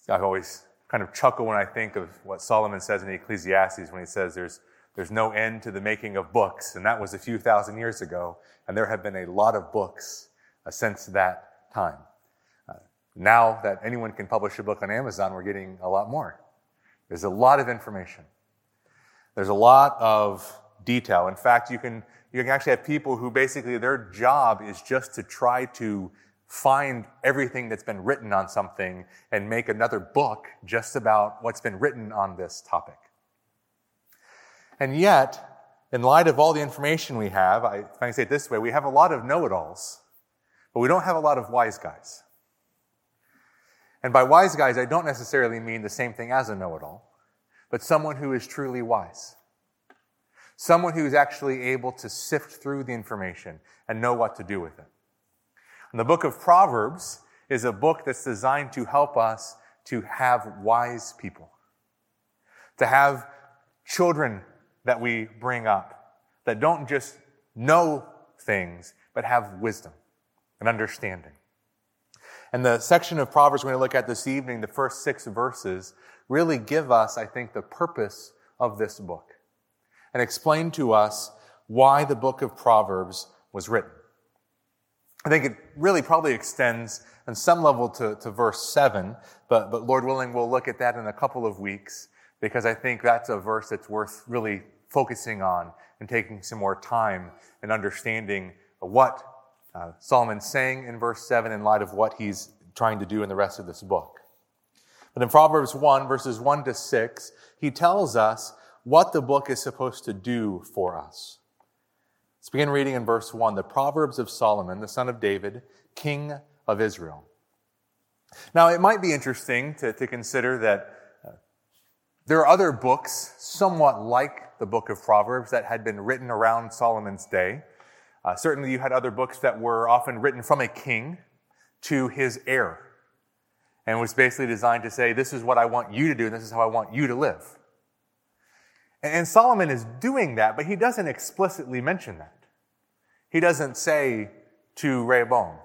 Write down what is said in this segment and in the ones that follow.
I always kind of chuckle when I think of what Solomon says in Ecclesiastes when he says there's no end to the making of books, and that was a few thousand years ago, and there have been a lot of books since that time. Now that anyone can publish a book on Amazon, we're getting a lot more. There's a lot of information. There's a lot of detail. In fact, you can actually have people who basically their job is just to try to find everything that's been written on something and make another book just about what's been written on this topic. And yet, in light of all the information we have, if I can say it this way, we have a lot of know-it-alls, but we don't have a lot of wise guys. And by wise guys, I don't necessarily mean the same thing as a know-it-all, but someone who is truly wise. Someone who's actually able to sift through the information and know what to do with it. And the book of Proverbs is a book that's designed to help us to have wise people. To have children that we bring up that don't just know things, but have wisdom and understanding. And the section of Proverbs we're going to look at this evening, the first 6 verses, really give us, I think, the purpose of this book and explain to us why the book of Proverbs was written. I think it really probably extends on some level to verse 7, but Lord willing, we'll look at that in a couple of weeks because I think that's a verse that's worth really focusing on and taking some more time and understanding what Solomon's saying in verse 7 in light of what he's trying to do in the rest of this book. But in Proverbs 1, verses 1 to 6, he tells us what the book is supposed to do for us. Let's begin reading in verse 1, the Proverbs of Solomon, the son of David, king of Israel. Now, it might be interesting to consider that there are other books somewhat like the book of Proverbs that had been written around Solomon's day. Certainly you had other books that were often written from a king to his heir. And was basically designed to say, this is what I want you to do, and this is how I want you to live. And Solomon is doing that, but he doesn't explicitly mention that. He doesn't say to Rehoboam.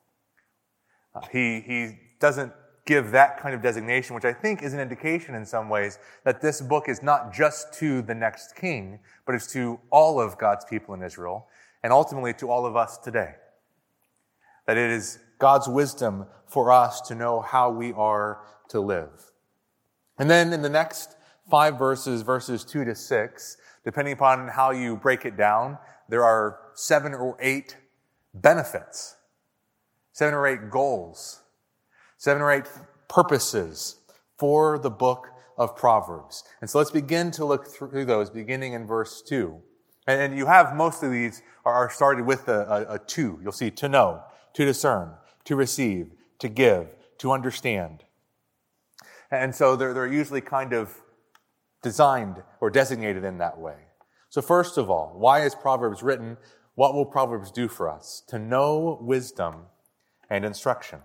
He doesn't give that kind of designation, which I think is an indication in some ways that this book is not just to the next king, but it's to all of God's people in Israel, and ultimately to all of us today. That it is God's wisdom for us to know how we are to live. And then in the next 5 verses, verses 2 to 6, depending upon how you break it down, there are 7 or 8 benefits, 7 or 8 goals, 7 or 8 purposes for the book of Proverbs. And so let's begin to look through those, beginning in verse 2. And you have most of these are started with a to. You'll see to know, to discern, to receive, to give, to understand. And so they're usually kind of designed or designated in that way. So first of all, why is Proverbs written? What will Proverbs do for us? To know wisdom and instruction.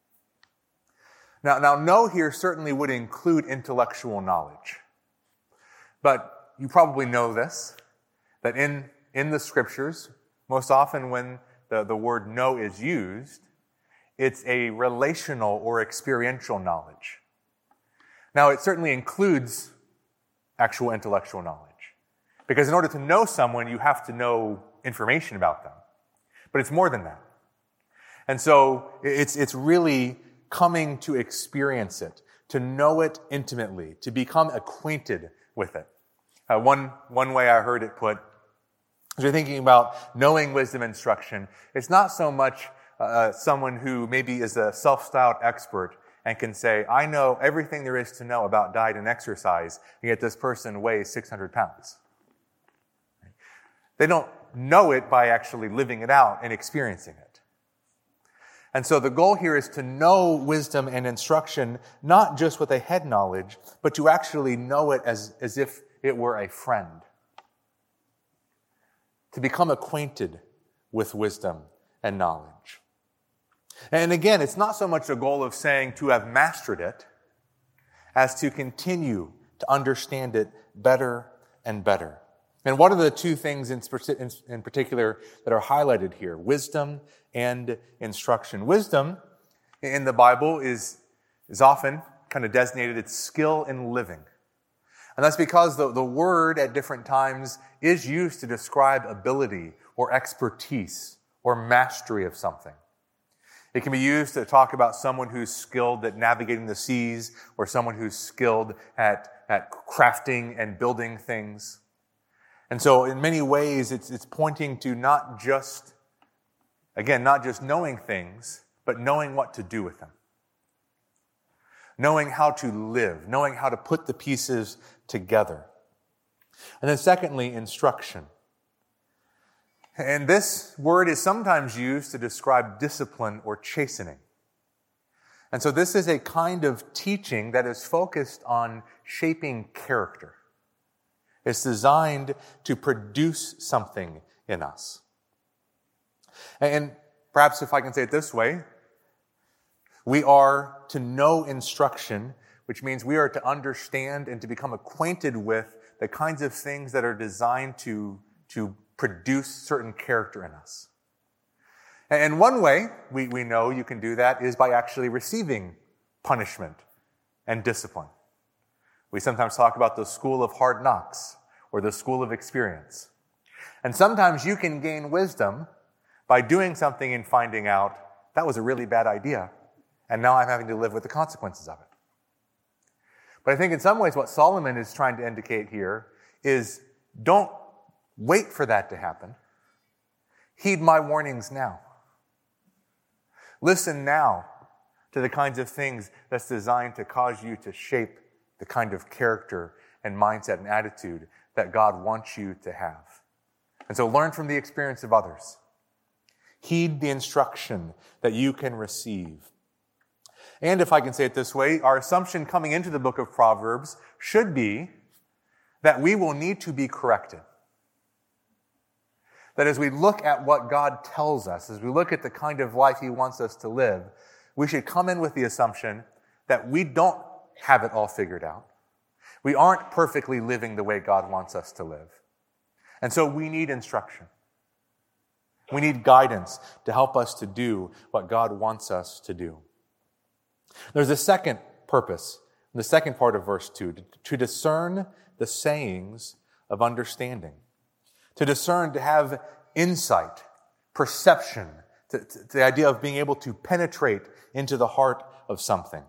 Now, know here certainly would include intellectual knowledge. But you probably know this, that in the scriptures, most often when the word know is used, it's a relational or experiential knowledge. Now, it certainly includes actual intellectual knowledge. Because in order to know someone, you have to know information about them. But it's more than that. And so it's really coming to experience it, to know it intimately, to become acquainted with it. One way I heard it put, as you're thinking about knowing wisdom instruction, it's not so much someone who maybe is a self-styled expert and can say, I know everything there is to know about diet and exercise, and yet this person weighs 600 pounds. They don't know it by actually living it out and experiencing it. And so the goal here is to know wisdom and instruction, not just with a head knowledge, but to actually know it as if it were a friend. To become acquainted with wisdom and knowledge. And again, it's not so much a goal of saying to have mastered it, as to continue to understand it better and better. And what are the 2 things in particular that are highlighted here? Wisdom and instruction. Wisdom in the Bible is often kind of designated its skill in living. And that's because the word at different times is used to describe ability or expertise or mastery of something. It can be used to talk about someone who's skilled at navigating the seas or someone who's skilled at crafting and building things. And so in many ways, it's pointing to not just knowing things, but knowing what to do with them. Knowing how to live, knowing how to put the pieces together. And then secondly, instruction. And this word is sometimes used to describe discipline or chastening. And so this is a kind of teaching that is focused on shaping character. It's designed to produce something in us. And perhaps if I can say it this way, we are to know instruction, which means we are to understand and to become acquainted with the kinds of things that are designed to produce certain character in us. And one way we know you can do that is by actually receiving punishment and discipline. We sometimes talk about the school of hard knocks or the school of experience. And sometimes you can gain wisdom by doing something and finding out that was a really bad idea, and now I'm having to live with the consequences of it. But I think in some ways what Solomon is trying to indicate here is don't wait for that to happen. Heed my warnings now. Listen now to the kinds of things that's designed to cause you to shape the kind of character and mindset and attitude that God wants you to have. And so learn from the experience of others. Heed the instruction that you can receive. And if I can say it this way, our assumption coming into the book of Proverbs should be that we will need to be corrected. That as we look at what God tells us, as we look at the kind of life He wants us to live, we should come in with the assumption that we don't have it all figured out. We aren't perfectly living the way God wants us to live. And so we need instruction. We need guidance to help us to do what God wants us to do. There's a second purpose, in the second part of verse 2, to discern the sayings of understanding. To discern, to have insight, perception, to the idea of being able to penetrate into the heart of something.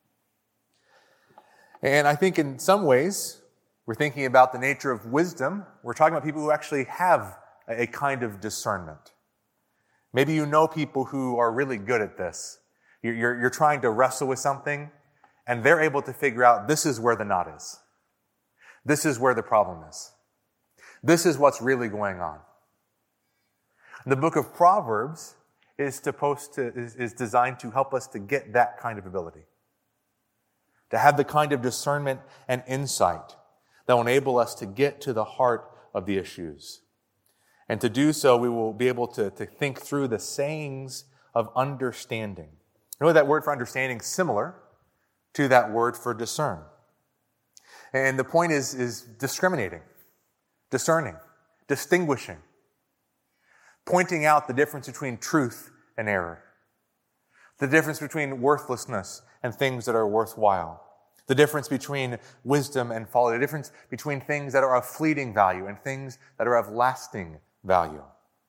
And I think in some ways, we're thinking about the nature of wisdom. We're talking about people who actually have a kind of discernment. Maybe you know people who are really good at this. You're trying to wrestle with something, and they're able to figure out this is where the knot is. This is where the problem is. This is what's really going on. The book of Proverbs is designed to help us to get that kind of ability. To have the kind of discernment and insight that will enable us to get to the heart of the issues. And to do so, we will be able to think through the sayings of understanding. You know that word for understanding is similar to that word for discern. And the point is discriminating, discerning, distinguishing, pointing out the difference between truth and error, the difference between worthlessness and things that are worthwhile, the difference between wisdom and folly, the difference between things that are of fleeting value and things that are of lasting value.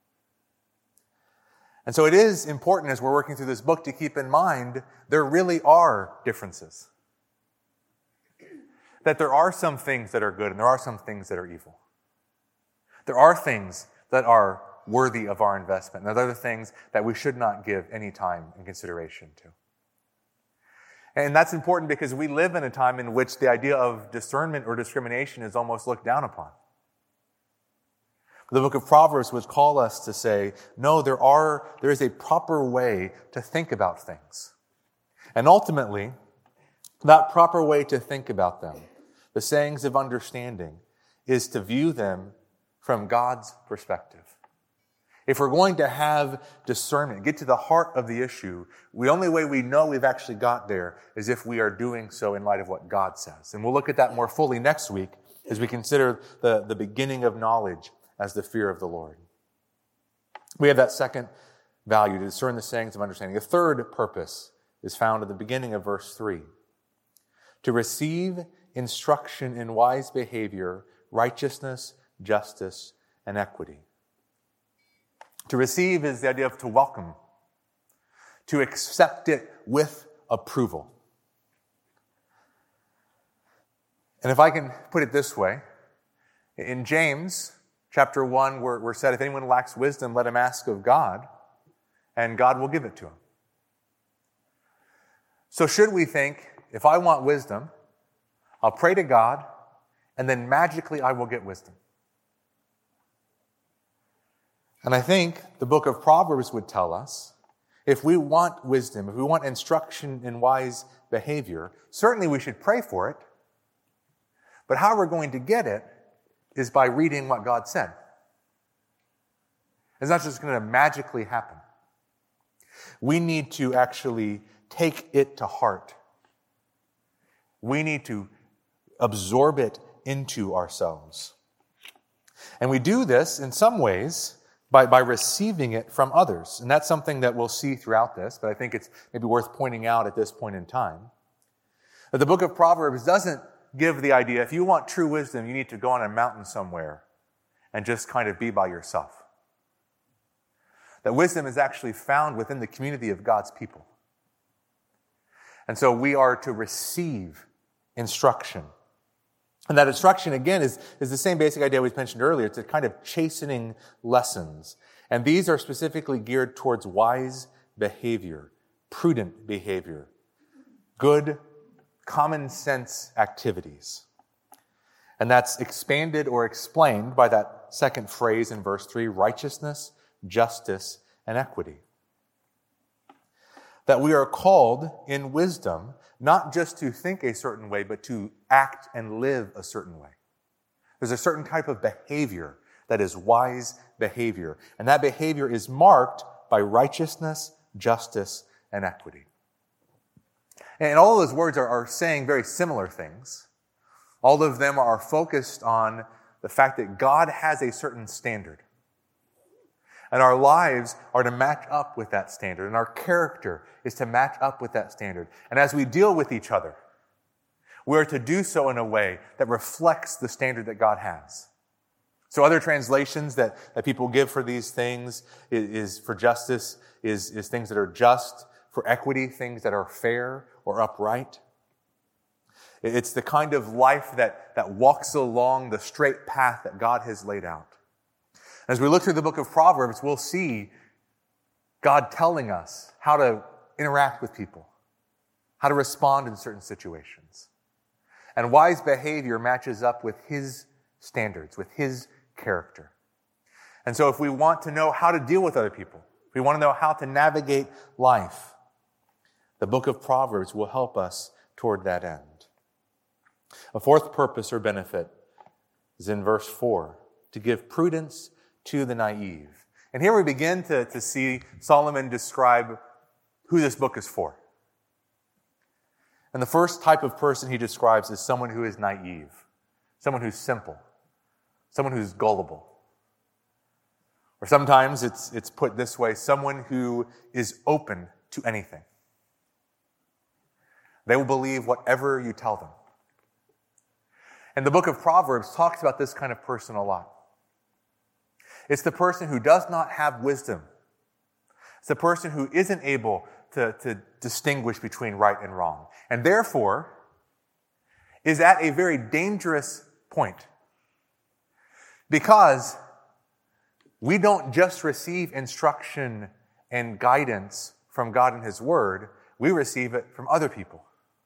And so it is important as we're working through this book to keep in mind there really are differences. That there are some things that are good and there are some things that are evil. There are things that are worthy of our investment, and there are other things that we should not give any time and consideration to. And that's important because we live in a time in which the idea of discernment or discrimination is almost looked down upon. The book of Proverbs would call us to say, no, there is a proper way to think about things. And ultimately, that proper way to think about them, the sayings of understanding, is to view them from God's perspective. If we're going to have discernment, get to the heart of the issue, the only way we know we've actually got there is if we are doing so in light of what God says. And we'll look at that more fully next week as we consider the beginning of knowledge as the fear of the Lord. We have that second value, to discern the sayings of understanding. A third purpose is found at the beginning of verse 3. to receive instruction in wise behavior, righteousness, justice, and equity. To receive is the idea of to welcome, to accept it with approval. And if I can put it this way, in James chapter 1, we're said, if anyone lacks wisdom, let him ask of God, and God will give it to him. So should we think, if I want wisdom, I'll pray to God, and then magically I will get wisdom? And I think the book of Proverbs would tell us, if we want wisdom, if we want instruction in wise behavior, certainly we should pray for it. But how we're going to get it is by reading what God said. It's not just going to magically happen. We need to actually take it to heart. We need to absorb it into ourselves. And we do this in some ways by receiving it from others. And that's something that we'll see throughout this, but I think it's maybe worth pointing out at this point in time. That the book of Proverbs doesn't give the idea, if you want true wisdom, you need to go on a mountain somewhere and just kind of be by yourself. That wisdom is actually found within the community of God's people. And so we are to receive instruction. And that instruction, again, is the same basic idea we mentioned earlier. It's a kind of chastening lessons. And these are specifically geared towards wise behavior, prudent behavior, good, common sense activities. And that's expanded or explained by that second phrase in verse 3, righteousness, justice, and equity. That we are called in wisdom not just to think a certain way, but to act and live a certain way. There's a certain type of behavior that is wise behavior. And that behavior is marked by righteousness, justice, and equity. And all of those words are saying very similar things. All of them are focused on the fact that God has a certain standard. And our lives are to match up with that standard. And our character is to match up with that standard. And as we deal with each other, we're to do so in a way that reflects the standard that God has. So other translations that people give for these things is for justice, is things that are just. For equity, things that are fair or upright. It's the kind of life that walks along the straight path that God has laid out. As we look through the book of Proverbs, we'll see God telling us how to interact with people, how to respond in certain situations. And wise behavior matches up with His standards, with His character. And so if we want to know how to deal with other people, if we want to know how to navigate life, the book of Proverbs will help us toward that end. A fourth purpose or benefit is in verse 4, to give prudence to the naive. And here we begin to see Solomon describe who this book is for. And the first type of person he describes is someone who is naive, someone who's simple, someone who's gullible. Or sometimes it's put this way, someone who is open to anything. They will believe whatever you tell them. And the book of Proverbs talks about this kind of person a lot. It's the person who does not have wisdom. It's the person who isn't able to distinguish between right and wrong. And therefore, is at a very dangerous point. Because we don't just receive instruction and guidance from God and His Word, we receive it from other people.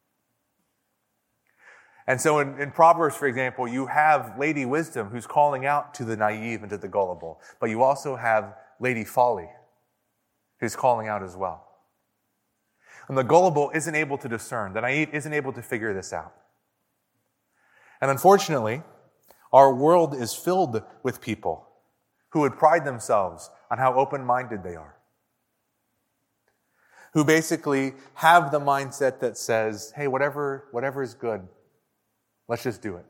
And so in Proverbs, for example, you have Lady Wisdom who's calling out to the naive and to the gullible. But you also have Lady Folly who's calling out as well. And the gullible isn't able to discern. The naive isn't able to figure this out. And unfortunately, our world is filled with people who would pride themselves on how open-minded they are. Who basically have the mindset that says, hey, whatever is good, let's just do it.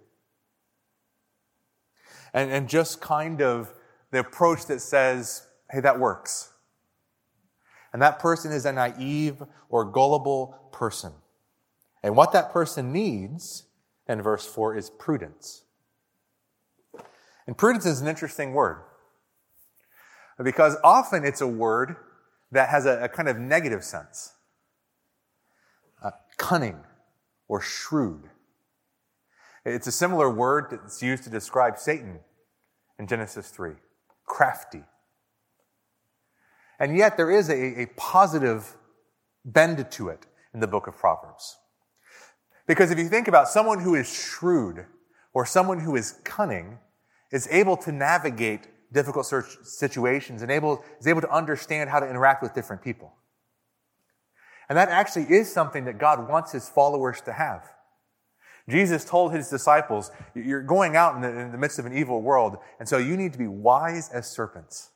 And just kind of the approach that says, hey, that works. And that person is a naive or gullible person. And what that person needs, in verse 4, is prudence. And prudence is an interesting word, because often it's a word that has a kind of negative sense. Cunning or shrewd. It's a similar word that's used to describe Satan in Genesis 3. Crafty. And yet there is a positive bend to it in the book of Proverbs. Because if you think about someone who is shrewd or someone who is cunning, is able to navigate difficult situations and is able to understand how to interact with different people. And that actually is something that God wants his followers to have. Jesus told his disciples, you're going out in the midst of an evil world, and so you need to be wise as serpents.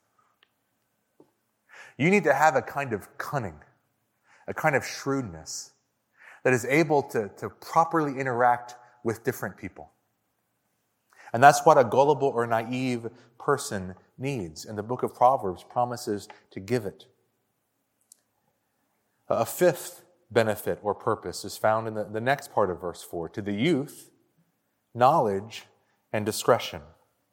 You need to have a kind of cunning, a kind of shrewdness that is able to properly interact with different people. And that's what a gullible or naive person needs, and the book of Proverbs promises to give it. A fifth benefit or purpose is found in the next part of verse 4. To the youth, knowledge and discretion.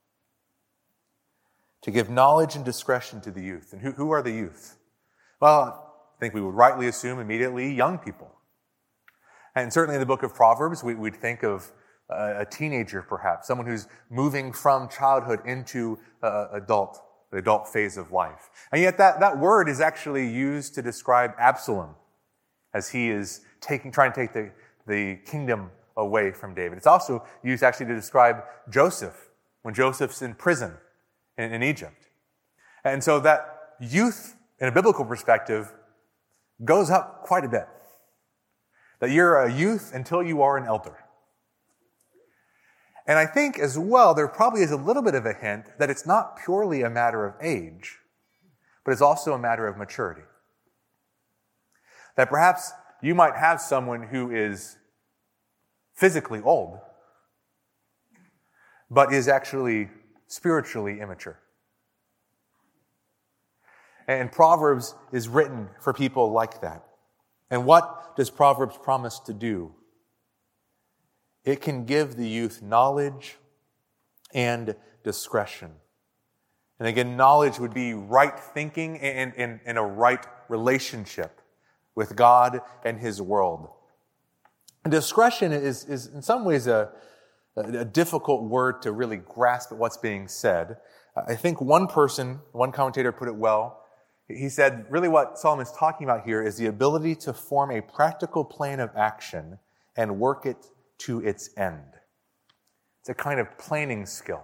To give knowledge and discretion to the youth. And who are the youth? Well, I think we would rightly assume immediately young people. And certainly in the book of Proverbs, we'd think of a teenager perhaps, someone who's moving from childhood into the adult phase of life. And yet that word is actually used to describe Absalom as he is trying to take the kingdom away from David. It's also used actually to describe Joseph when Joseph's in prison in Egypt. And so that youth, in a biblical perspective, goes up quite a bit. That you're a youth until you are an elder. And I think as well, there probably is a little bit of a hint that it's not purely a matter of age, but it's also a matter of maturity. That perhaps you might have someone who is physically old, but is actually spiritually immature. And Proverbs is written for people like that. And what does Proverbs promise to do? It can give the youth knowledge and discretion. And again, knowledge would be right thinking and a right relationship with God and his world. And discretion is in some ways a difficult word to really grasp at what's being said. I think one commentator put it well. He said, really what Solomon's talking about here is the ability to form a practical plan of action and work it to its end. It's a kind of planning skill.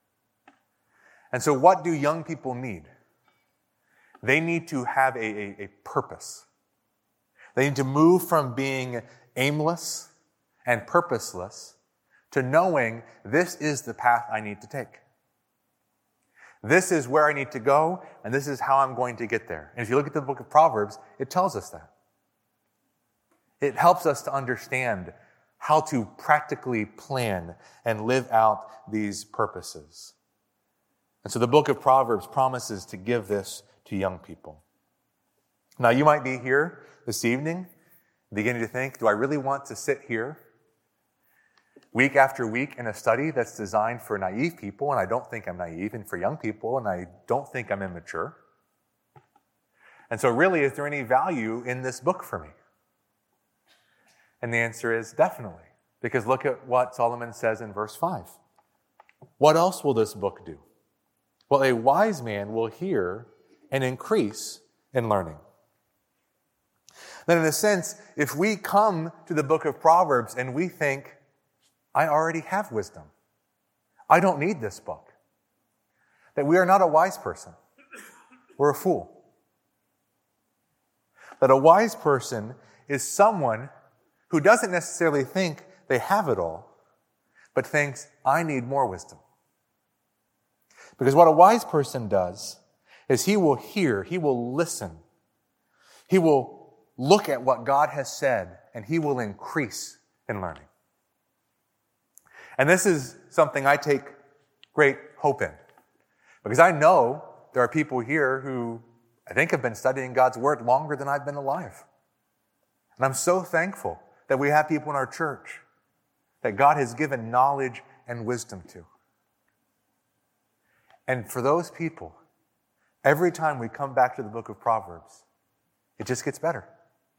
And so what do young people need? They need to have a purpose. They need to move from being aimless and purposeless to knowing this is the path I need to take. This is where I need to go, and this is how I'm going to get there. And if you look at the book of Proverbs, it tells us that. It helps us to understand how to practically plan and live out these purposes. And so the book of Proverbs promises to give this to young people. Now, you might be here this evening beginning to think, do I really want to sit here week after week in a study that's designed for naive people, and I don't think I'm naive, and for young people, and I don't think I'm immature? And so really, is there any value in this book for me? And the answer is definitely, because look at what Solomon says in verse 5. What else will this book do? Well, a wise man will hear and increase in learning. Then in a sense, if we come to the book of Proverbs and we think, I already have wisdom, I don't need this book, that we are not a wise person, we're a fool. That a wise person is someone who doesn't necessarily think they have it all, but thinks, I need more wisdom. Because what a wise person does is he will hear, he will listen, he will look at what God has said, and he will increase in learning. And this is something I take great hope in. Because I know there are people here who I think have been studying God's Word longer than I've been alive. And I'm so thankful that we have people in our church that God has given knowledge and wisdom to. And for those people, every time we come back to the book of Proverbs, it just gets better.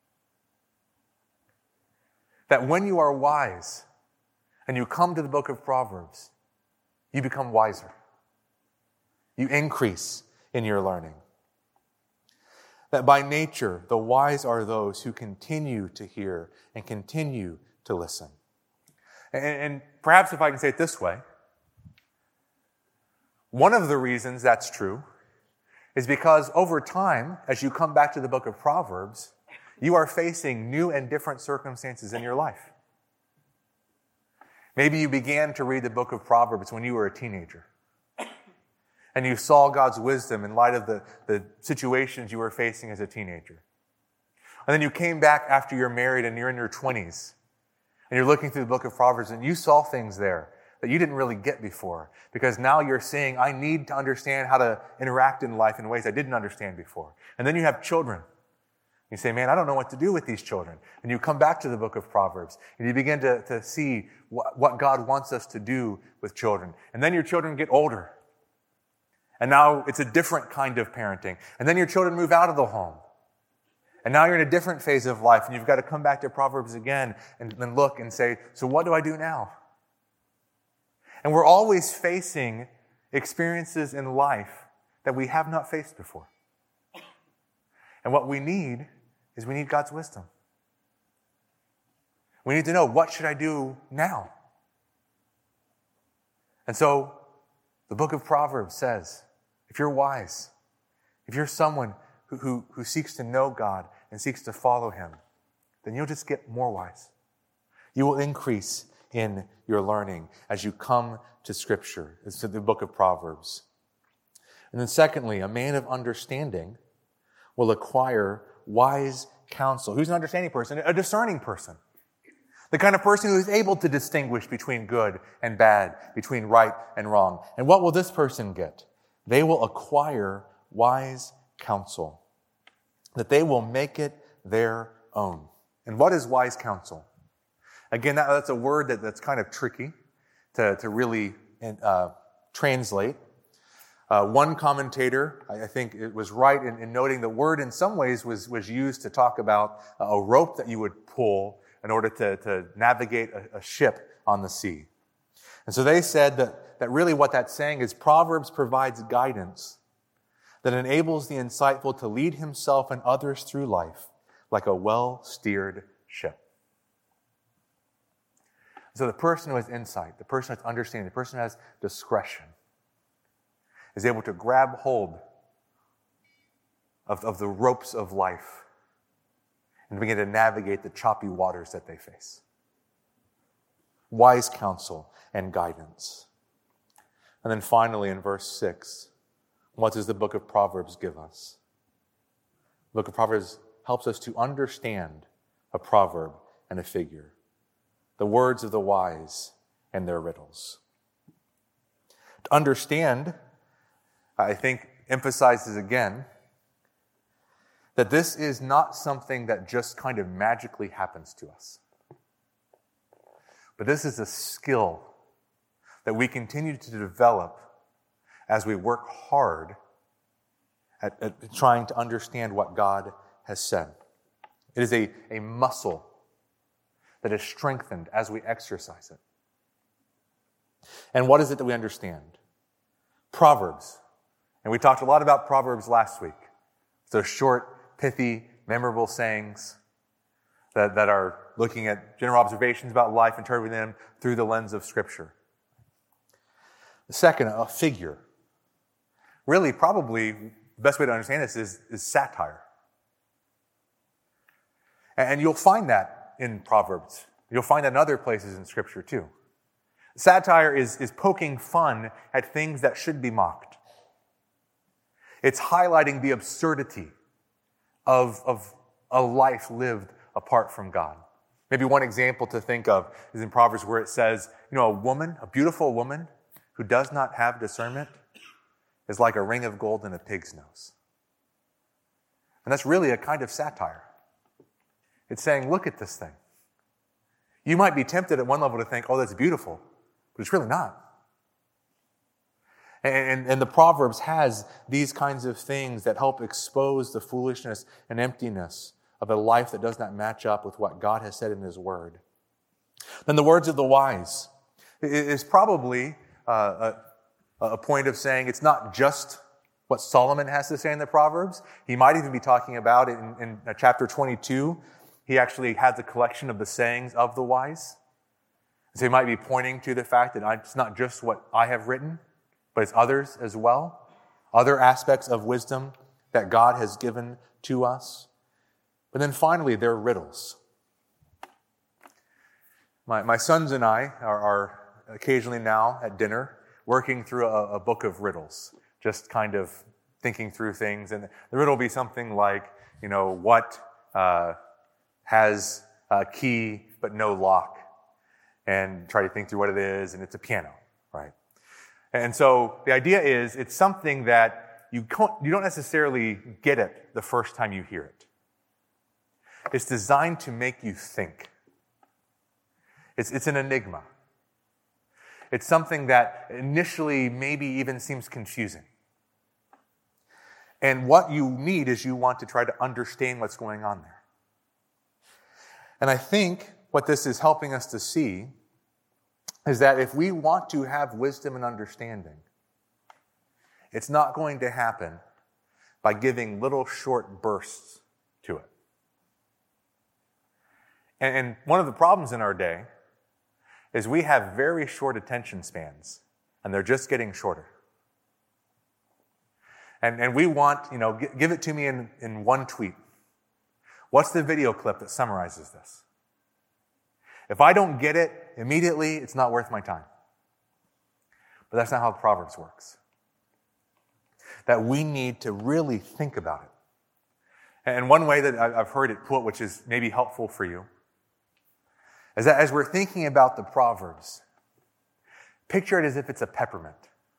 That when you are wise and you come to the book of Proverbs, you become wiser. You increase in your learning. That by nature, the wise are those who continue to hear and continue to listen. And perhaps if I can say it this way, one of the reasons that's true is because over time, as you come back to the book of Proverbs, you are facing new and different circumstances in your life. Maybe you began to read the book of Proverbs when you were a teenager, and you saw God's wisdom in light of the situations you were facing as a teenager. And then you came back after you're married and you're in your 20s, and you're looking through the book of Proverbs, and you saw things there that you didn't really get before, because now you're saying, I need to understand how to interact in life in ways I didn't understand before. And then you have children. You say, man, I don't know what to do with these children. And you come back to the book of Proverbs, and you begin to see what God wants us to do with children. And then your children get older. And now it's a different kind of parenting. And then your children move out of the home. And now you're in a different phase of life, and you've got to come back to Proverbs again and then look and say, so what do I do now? And we're always facing experiences in life that we have not faced before. And what we need is we need God's wisdom. We need to know, what should I do now? And so the book of Proverbs says, if you're wise, if you're someone who seeks to know God and seeks to follow Him, then you'll just get more wise. You will increase in your learning as you come to Scripture, to the book of Proverbs. And then secondly, a man of understanding will acquire wise counsel. Who's an understanding person? A discerning person. The kind of person who is able to distinguish between good and bad, between right and wrong. And what will this person get? They will acquire wise counsel, that they will make it their own. And what is wise counsel? Again, that's a word that's kind of tricky to really translate. One commentator, I think it was right in noting the word in some ways was used to talk about a rope that you would pull in order to navigate a ship on the sea. And so they said that really what that's saying is Proverbs provides guidance that enables the insightful to lead himself and others through life like a well-steered ship. So the person who has insight, the person who has understanding, the person who has discretion is able to grab hold of the ropes of life and begin to navigate the choppy waters that they face. Wise counsel and guidance. And then finally in verse 6, what does the book of Proverbs give us? The book of Proverbs helps us to understand a proverb and a figure, the words of the wise and their riddles. To understand, I think, emphasizes again that this is not something that just kind of magically happens to us. But this is a skill that we continue to develop as we work hard at trying to understand what God has said. It is a muscle that is strengthened as we exercise it. And what is it that we understand? Proverbs. And we talked a lot about Proverbs last week. So short, pithy, memorable sayings that are looking at general observations about life, interpreting them through the lens of Scripture. The second, a figure. Really, probably, the best way to understand this is satire. And you'll find that in Proverbs. You'll find that in other places in Scripture too. Satire is poking fun at things that should be mocked. It's highlighting the absurdity of a life lived apart from God. Maybe one example to think of is in Proverbs where it says, a beautiful woman who does not have discernment is like a ring of gold in a pig's nose. And that's really a kind of satire. It's saying, look at this thing. You might be tempted at one level to think, oh, that's beautiful, but it's really not. And the Proverbs has these kinds of things that help expose the foolishness and emptiness of a life that does not match up with what God has said in His Word. Then the words of the wise is probably a point of saying it's not just what Solomon has to say in the Proverbs. He might even be talking about it in chapter 22. He actually has a collection of the sayings of the wise. So he might be pointing to the fact that it's not just what I have written, but it's others as well. Other aspects of wisdom that God has given to us. But then finally, there are riddles. My sons and I are occasionally now at dinner working through a book of riddles, just kind of thinking through things. And the riddle will be something like, what has a key but no lock? And try to think through what it is, and it's a piano, right? And so the idea is it's something that you don't necessarily get it the first time you hear it. It's designed to make you think. It's an enigma. It's something that initially maybe even seems confusing. And what you need is you want to try to understand what's going on there. And I think what this is helping us to see is that if we want to have wisdom and understanding, it's not going to happen by giving little short bursts to it. And one of the problems in our day is we have very short attention spans, and they're just getting shorter. And we want, give it to me in one tweet. What's the video clip that summarizes this? If I don't get it immediately, it's not worth my time. But that's not how the Proverbs works. That we need to really think about it. And one way that I've heard it put, which is maybe helpful for you, is that as we're thinking about the Proverbs, picture it as if it's a peppermint.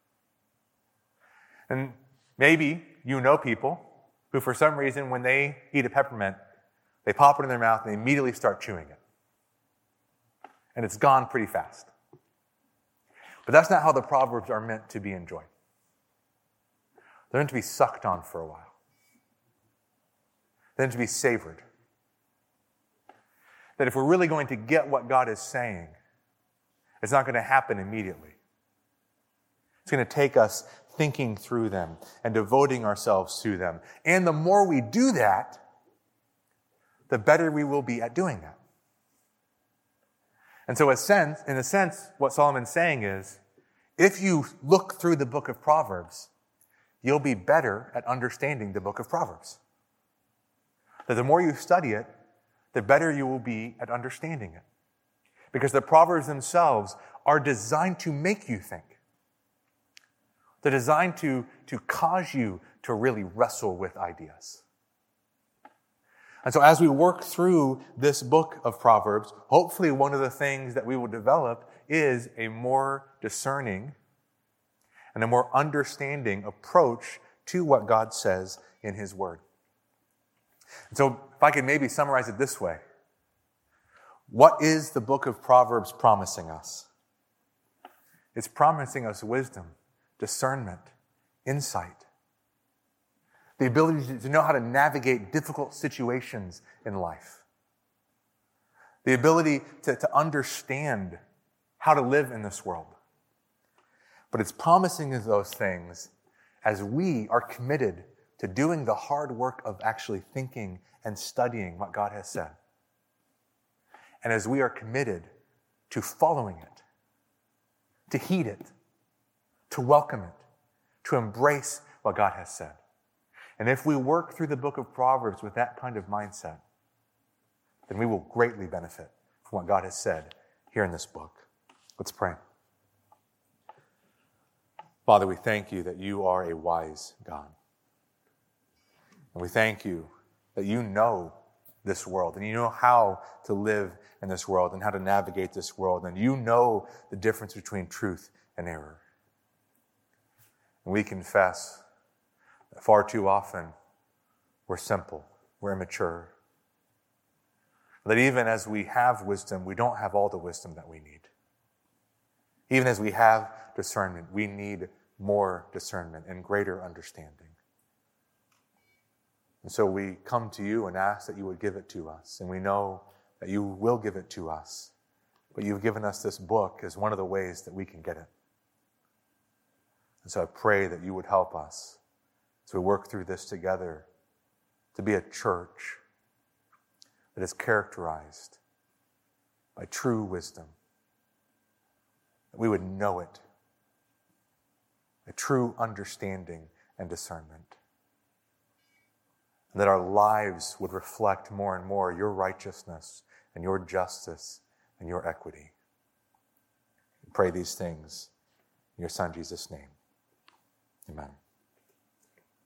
And maybe you know people who, for some reason, when they eat a peppermint, they pop it in their mouth and they immediately start chewing it. And it's gone pretty fast. But that's not how the Proverbs are meant to be enjoyed. They're meant to be sucked on for a while. They're meant to be savored. That if we're really going to get what God is saying, it's not going to happen immediately. It's going to take us thinking through them and devoting ourselves to them. And the more we do that, the better we will be at doing that. And so in a sense, what Solomon's saying is, if you look through the book of Proverbs, you'll be better at understanding the book of Proverbs. That the more you study it, the better you will be at understanding it. Because the Proverbs themselves are designed to make you think. They're designed to cause you to really wrestle with ideas. And so as we work through this book of Proverbs, hopefully one of the things that we will develop is a more discerning and a more understanding approach to what God says in His Word. And so if I could maybe summarize it this way, what is the book of Proverbs promising us? It's promising us wisdom, discernment, insight, the ability to know how to navigate difficult situations in life, the ability to understand how to live in this world. But it's promising us those things as we are committed to doing the hard work of actually thinking and studying what God has said. And as we are committed to following it, to heed it, to welcome it, to embrace what God has said. And if we work through the book of Proverbs with that kind of mindset, then we will greatly benefit from what God has said here in this book. Let's pray. Father, we thank you that you are a wise God. And we thank you that you know this world and you know how to live in this world and how to navigate this world. And you know the difference between truth and error. And we confess that far too often we're simple, we're immature. That even as we have wisdom, we don't have all the wisdom that we need. Even as we have discernment, we need more discernment and greater understanding. And so we come to you and ask that you would give it to us. And we know that you will give it to us. But you've given us this book as one of the ways that we can get it. And so I pray that you would help us as we work through this together to be a church that is characterized by true wisdom. That we would know it. A true understanding and discernment. And that our lives would reflect more and more your righteousness and your justice and your equity. We pray these things in your Son Jesus' name. Amen.